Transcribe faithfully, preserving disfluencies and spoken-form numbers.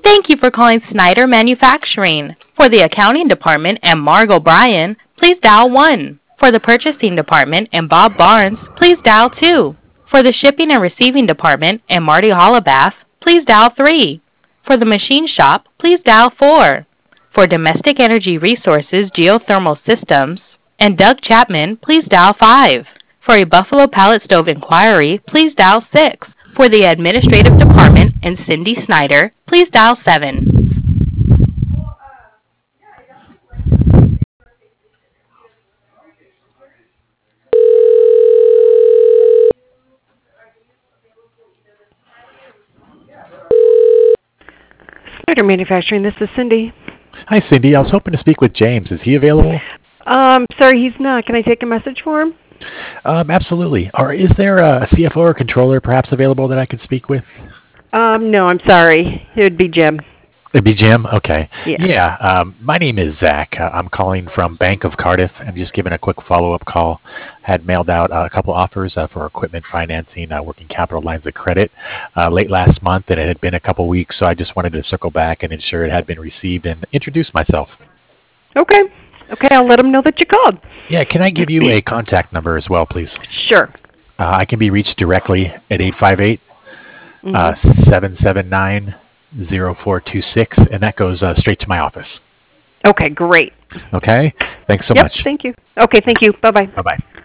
Thank you for calling Snyder Manufacturing. For the accounting department and Marg O'Brien, please dial one. For the purchasing department and Bob Barnes, please dial two. For the shipping and receiving department and Marty Hollabath, please dial three. For the machine shop, please dial four. For domestic energy resources geothermal systems and Doug Chapman, please dial five. For a Buffalo pallet stove inquiry, please dial six. For the administrative department and Cindy Snyder, please dial seven. Snyder Manufacturing, this is Cindy. Hi, Cindy. I was hoping to speak with James. Is he available? Um, sorry, he's not. Can I take a message for him? Um, absolutely. Or is there a C F O or controller perhaps available that I could speak with? Um, no, I'm sorry. It would be Jim. It'd be Jim? Okay. Yeah. Yeah. Um, my name is Zach. Uh, I'm calling from Bank of Cardiff. I'm just giving a quick follow-up call. Had mailed out uh, a couple offers uh, for equipment financing, uh, working capital lines of credit uh, late last month, and it had been a couple weeks, so I just wanted to circle back and ensure it had been received and introduce myself. Okay. Okay, I'll let him know that you called. Yeah, can I give you a contact number as well, please? Sure. Uh, I can be reached directly at eight five eight, seven seven nine, zero four two six, and that goes uh, straight to my office. Okay, great. Okay? Thanks so yep, much. Thank you. Okay, thank you. Bye-bye. Bye-bye.